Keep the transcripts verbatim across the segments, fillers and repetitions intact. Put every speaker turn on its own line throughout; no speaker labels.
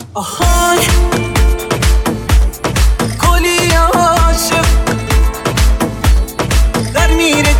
آهای کلی عاشق در میره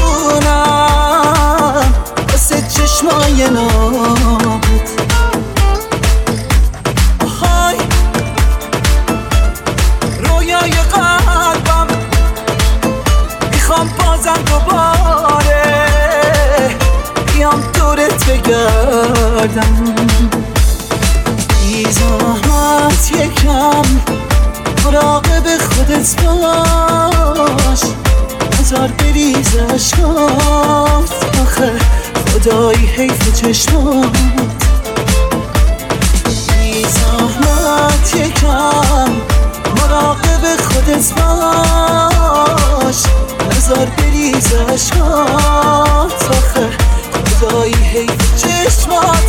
جونم واسه چشمای نابت. آهای رویای قلبم میخوام بازم دوباره بیام دورت بگردم. بی زحمت یکم مراقب خودت باش، نزار بریز عشقات، آخه خدایی حیف چشمات. بی زحمت یکم مراقب خودت باش، نزار بریز عشقات، آخه خدایی حیف چشمات.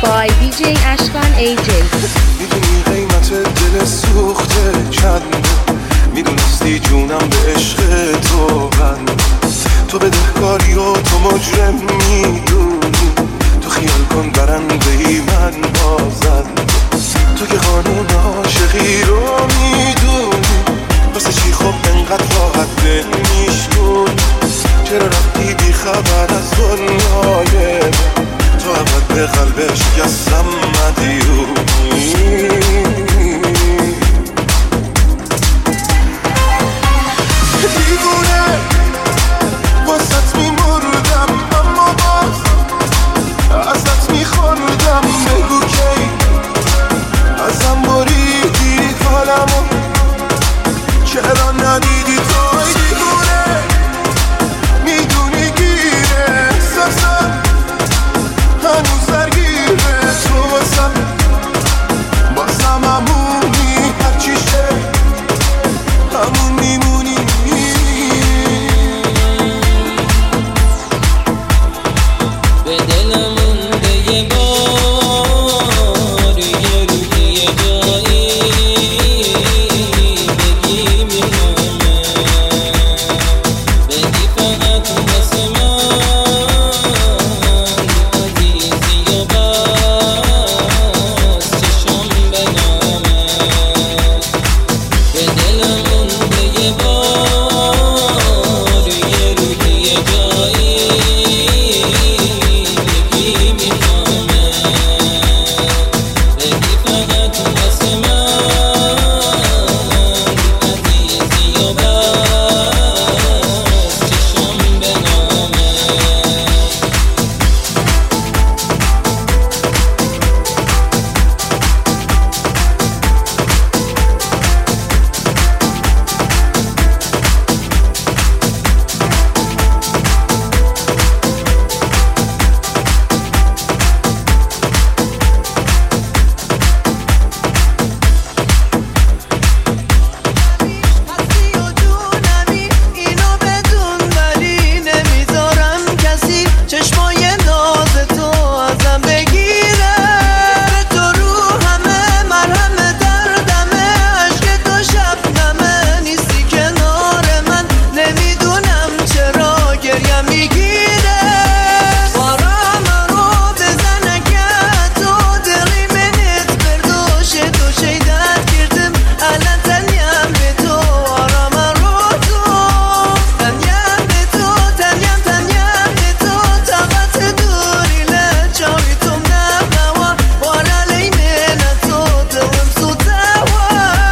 by دی جی اشکان ای جی.
میدونی قیمت دل سوخته چنده، میدونستی جونم به عشق تو بند، تو بدهکاری و تو مجرم میدونی، تو خیال کن برنده ای من بازند، تو که قانون عاشقی رو میدونی، واسه چی خب انقدر راحت دل میشکن، چرا رفتی بی خبر از دنیای تو، اول به قلبش شکستم مدیونی. دیوونه واسط میمردم اما باز ازت میخوردم، بگو کی ازم بریدی حالمو، چرا ندیدی توی دیوونه، میدونی گیره احساسم هنوز درگیره تو، بازم بازم همونی، هرچی شه همون میمونی.
به دلم مونده یه بار، یه روحی یه جایی بگی میمونه، بگی فقط واسه من عزیزی و بس چشم به نامه. به دلم مونده یه بار، یه روحی یه جایی بگی میخوامه، بگی فقط واسه من عزیزی و بس چشم به نامه.
هستی و جونمی اینو بدون، ولی نمیذارم کسی چشمای ناز تو ازم بگیره، تو رو همه مرهم دردمه، عشق تو شبنمه، نیستی کنار من، نمیدونم چرا گریم میگیره، بارم رو بزنه که تو دلی منت بردوشه دوشه درد کردم، الان تنیم به تو آرام رو تو، تنیم به تو تنیم تنیم به تو، طاقت دوری لچاوی تو نبنوا، بارا لیمن تو دلم سوتوا.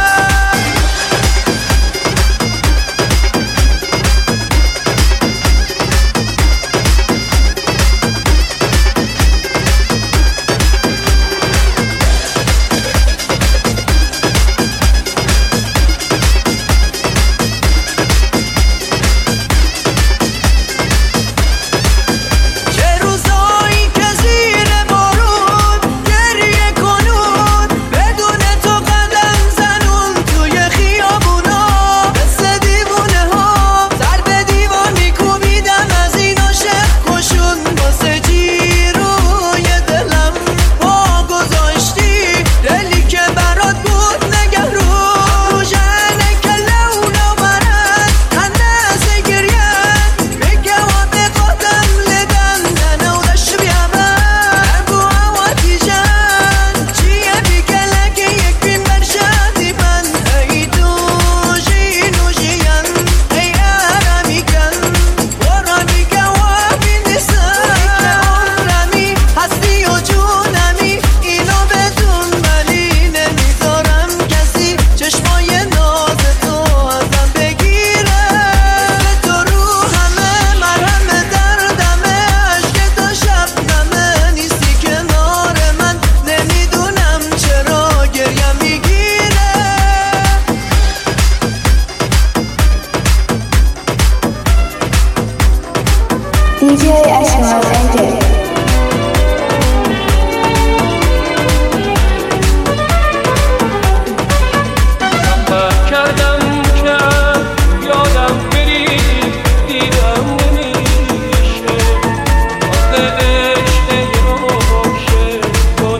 چه روزایی که زیر بارون گریه کنون، بدون تو قدم زنون توی خیابونا، مثل دیوونه ها سر به دیوار میکوبیدم از این عاشق کشون، واسه چی روی دلم پا گذاشتی، دلی که برات بود نگرون، روشنه که لولا برد هندس گریت، بگه و بقدم لدن ننودش بیابن، بو عواتی جن چیه بیگله که یک بین برشدی من، ای دوشی نوشیان ای ارمیکن ورامیکن و بیندیسن، که عمرمی هستی و جونمی اینو بدون، ولی نمیذارم کسی چشمای ناز تو ازم بگیره، تو رو همه مرهم دردمه، عشق تو شبنمه، نیستی کنار من، نمیدونم چرا گریم میگیره.
دی جی اشکان ای جی.
کردم که یادم بری، دیدم نمیشه، آخه عشق یه عاشق با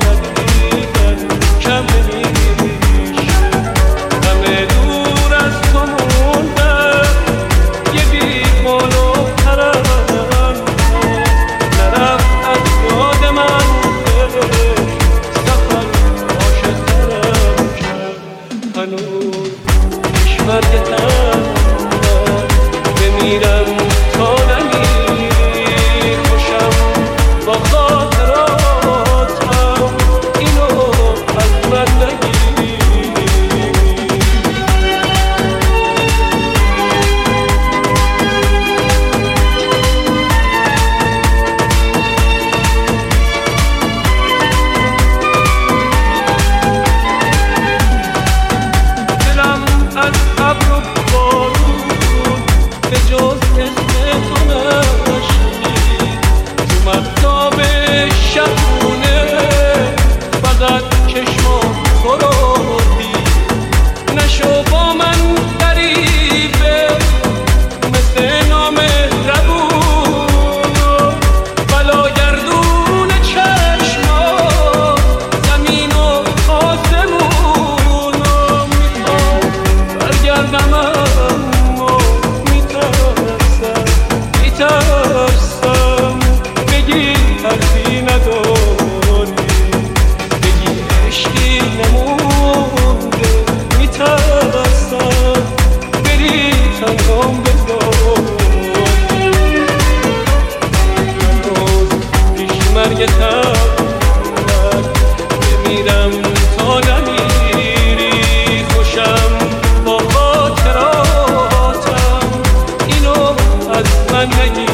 با خاطراتم اینو از من نگیری. دلم از ابر و بارون به جز اسم تو نشنید، تو مهتاب شبونه فقط چشمام تو رو دید. نشو با من غریبه مثل نامهربون و بلاگردون چشمام زمین و آسمون. و میخوام برگردم اما میترسم میترسم بگی حرفی نداری، بگی عشقی نمونده. میترسم بری تنهام بذاری، روز پیش مرگتم من بمیرم تا نمیری. خوشم با خاطراتم اینو از من نگیری.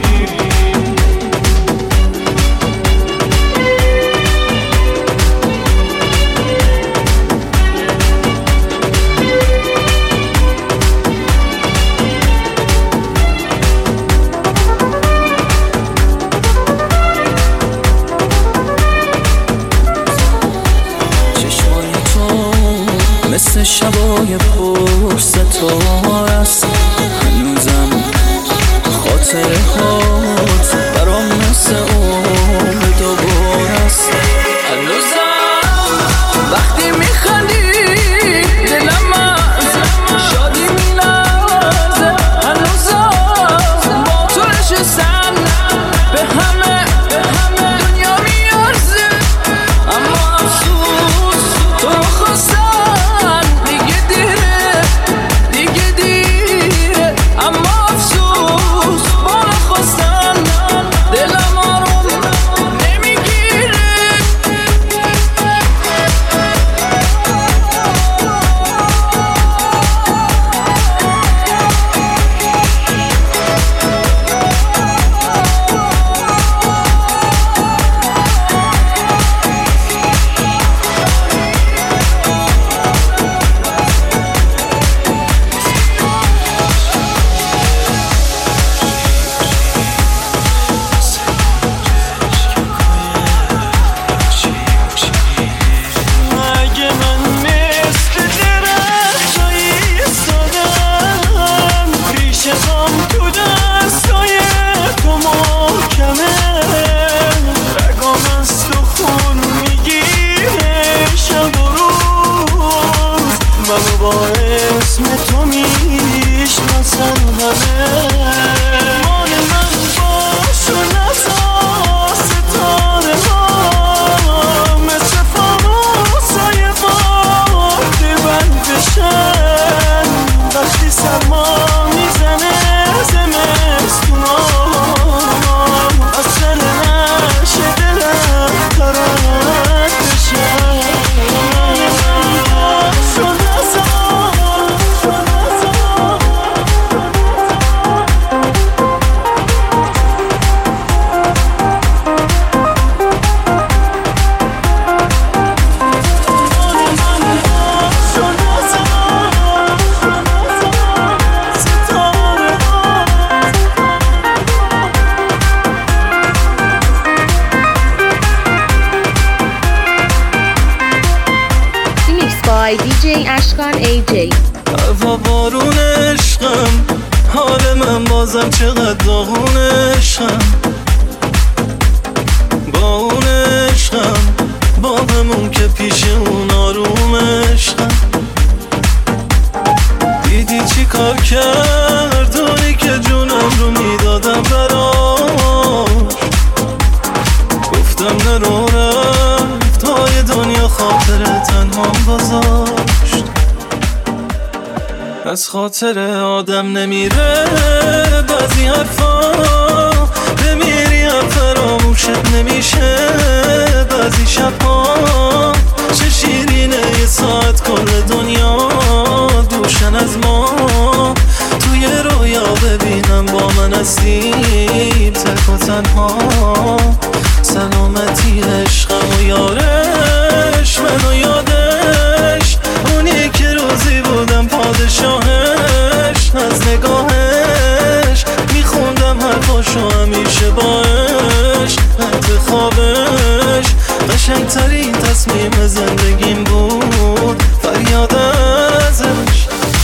چشمای تو مثل شبای پر ستاره است، هنوزم خاطره هات برام مثل عمر دوباره است. هنوزم وقتی میخندی دلم از شادی میلرزه. هنوزم با تو نشستم به همه دنیا میارزه، اما افسوس تو رو خواستن دیگه دیره دیگه دیره. اما افسوس با رو خواستن دلم آروم نمیگیره.
اگه من مثل درختایی ایستادم پیش خام تو دستای تو محکمه، رگام از تو خون میگیره شب و روز. منو با اسم تو میشناسن همه، مال من باش و نساز ستاره ها مثل فانوسای باده بند بشن وقتی سرما میزنه زمستونا. از سر نشه دلم ترک بشن، باش و
Mixed by دی جی اشکان ای جی.
هوا بارون عشقم، حال من بازم چقدر داغون عشقم. با اون عشقم با همون که پیش اون آروم عشقم. دیدی چی کار کرد اونی که جونم رو میدادم براش. گفتم نرو رفت های دنیا خاطر تنهام گذاشت. از خاطر آدم نمیره بعضی حرفا، بمیری هم فراموش عشق نمیشه بعضی شبها چه شیرینه یه ساعت کل دنیا دوشن از ما توی رویا ببینم با من هستی تک و تنها سلامتی عشقم و یارش منو یادش اونی که روزی بودم پادشاهش از نگاهش میخوندم حرفاشو همیشه باش انتخابش قشنگترین تصمیم زندگیم بود فریاد ازش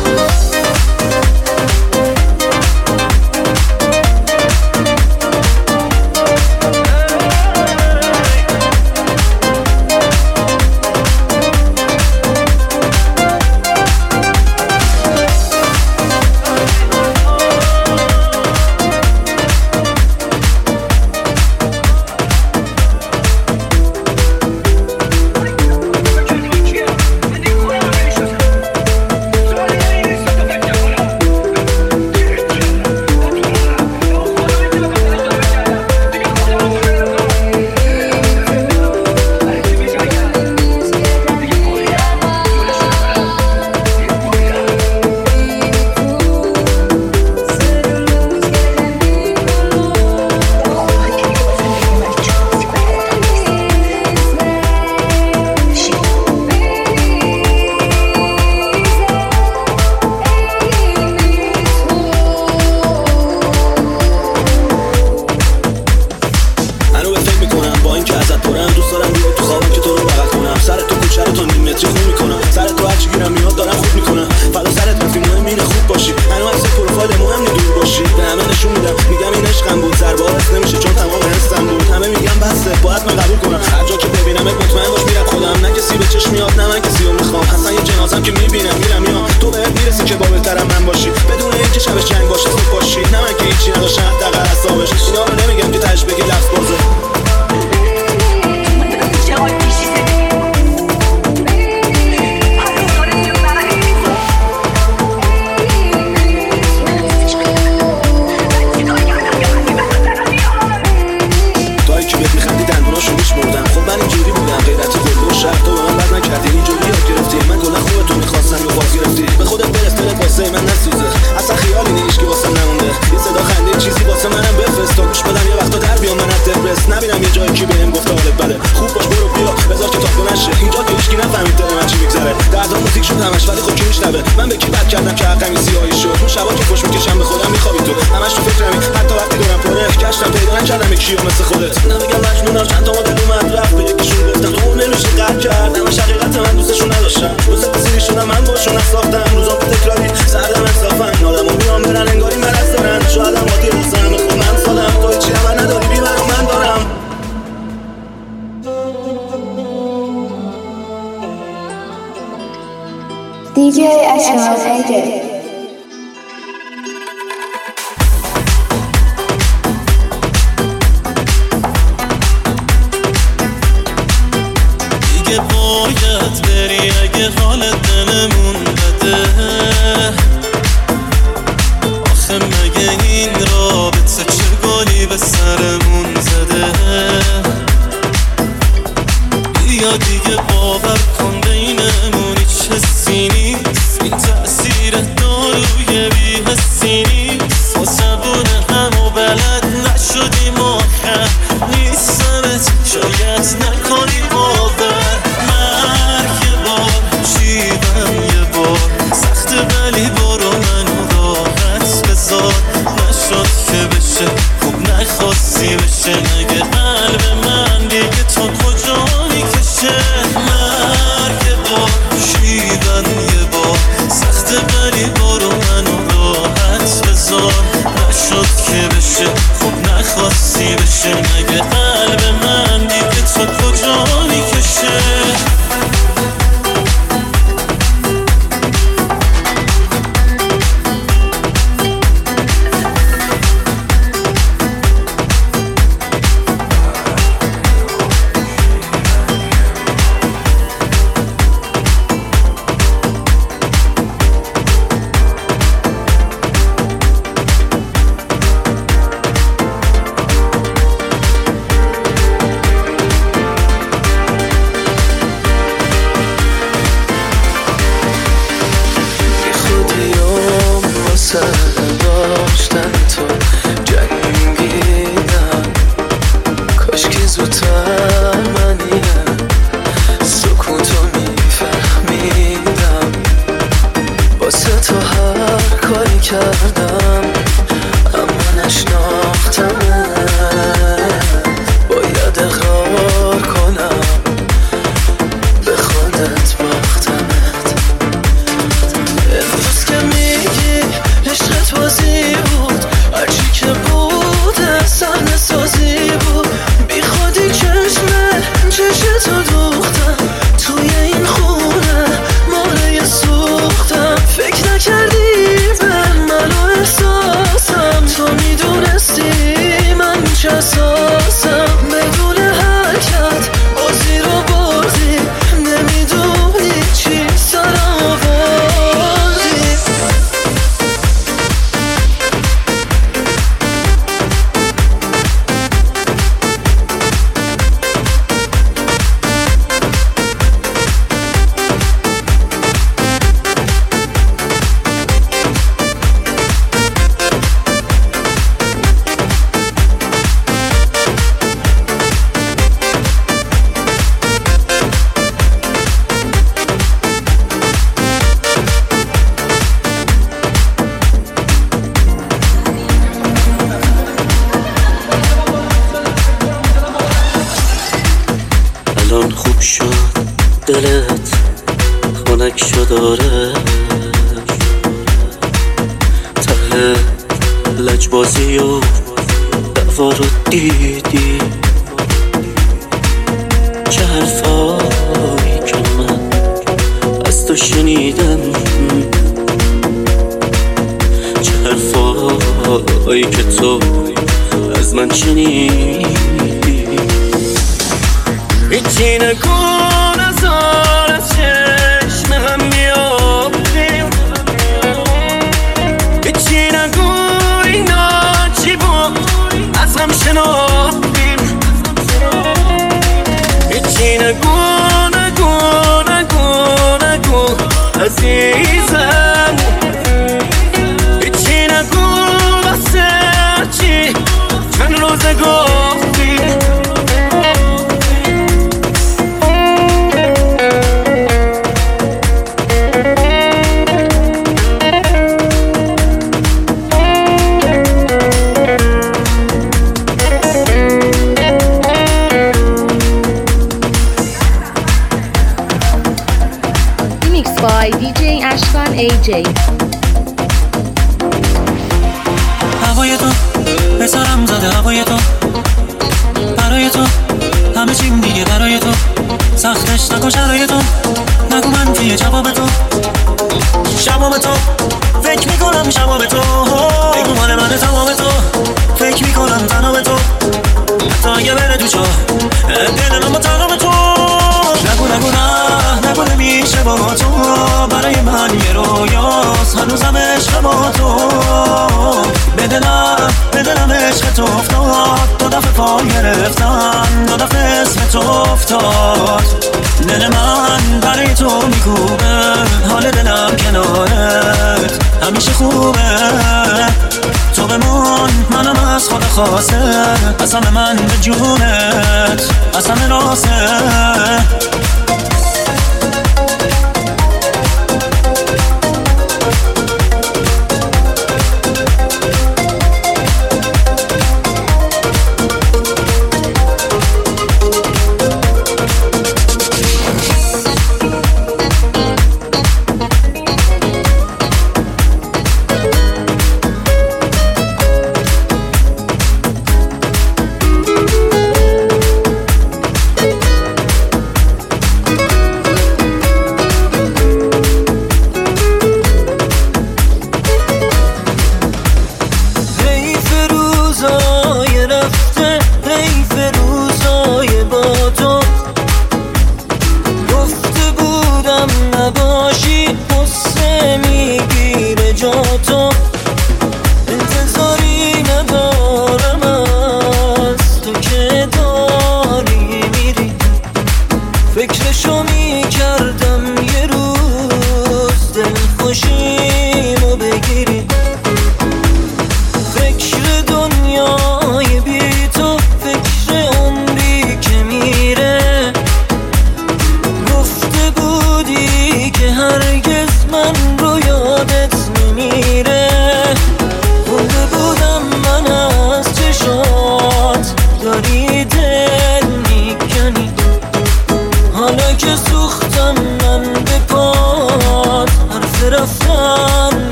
دی جی Ashkan ای جی.
دیگه باید بری اگه حالت دلمون بده آخه مگه این رابطه چه گلی به سرمون زده بیا دیگه باور کن بینمون هیچ حسی نیست این تأثیر داروی بی حسی نیست ما زبون همو بلد نشدیم آخر نیستمت شاید نکنی باور مرگ یه بار شیبم یه بار سخت ولی برو منو راحت بذار نشد که بشه خوب نخواستی بشه مگه قلب من دیگه تا کجا میکشه مرگ یه بار شیبم یه بار سخت ولی برو منو راحت بذار نشد که بشه خوب نخواستی بشه مگه قلب من دیگه تا کجا میکشه دلت خنک شداره ته لجبازی و دعوا رو دیدی چه حرفایی که من از تو شنیدم چه حرفایی که تو از من شنیدی هیچی نگو نزار از چشم هم میافتیم هیچی نگو اینا چی بود از هم شنافتیم هیچی نگو نگو نگو نگو عزیزم هیچی نگو واسه چی چند روزه گفتیم
by دی جی اشکان ای جی.
هوای تو به سرم زده هوای تو برای تو همه چیم دیگه برای تو سختش نکن شرای تو نگو منفیه جواب تو شبام تو فکر میکنم شبام تو بگو مال من تمام تو فکر میکنم تنام تو حتی اگه بره تو چاه دل من با تنام تو نگو نگو نه نگو نمیشه با تو برای من یه رویاست هنوزم عشق با تو به دلم به دلم عشق تو افتاد دو دفعه پا گرفتم دو دفعه اسم تو افتاد دل من برای تو میکوبه حال دلم کنارت همیشه خوبه تو بمون منم از خود خواسته قسم من به جونت قسم راسته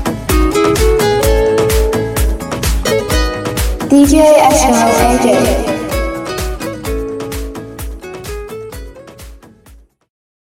دی جی اشکان ای جی.